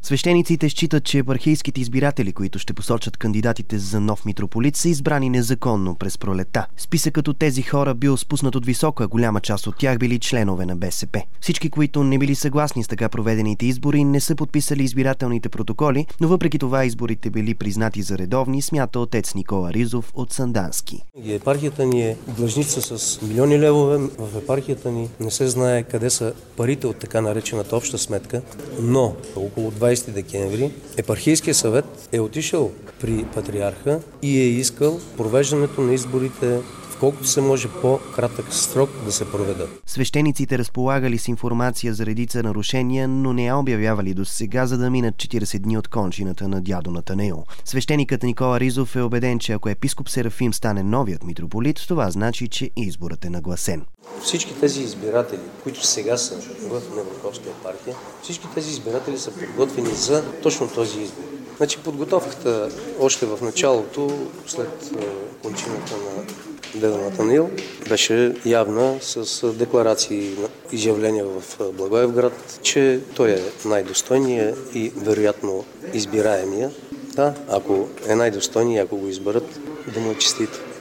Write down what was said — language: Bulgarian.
Свещениците считат, че епархийските избиратели, които ще посочат кандидатите за нов митрополит, са избрани незаконно през пролета. Списъкът от тези хора бил спуснат от високо, а голяма част от тях били членове на БСП. Всички, които не били съгласни с така проведените избори, не са подписали избирателните протоколи, но въпреки това изборите били признати за редовни, смята отец Никола Ризов от Сандански. Епархията ни е длъжница с милиони левове. В епархията ни не се знае къде са парите от така наречената обща сметка, но около 20 декември епархийския съвет е отишъл при патриарха и е искал провеждането на изборите в колкото се може по-кратък срок да се проведат. Свещениците разполагали с информация за редица нарушения, но не я обявявали до сега, за да минат 40 дни от кончината на дядо Натанаил. Свещеникът Никола Ризов е убеден, че ако епископ Серафим стане новият митрополит, това значи, че изборът е нагласен. Всички тези избиратели, които сега са в Неврокопска епархия, всички тези избиратели са подготвени за точно този избор. Значи подготовката още в началото, след кончината на дядо Натанаил, беше явна с декларации и изявления в Благоевград, че той е най-достойният и вероятно избираемия. Да, ако е най-достойният, ако го изберат, да му е честито.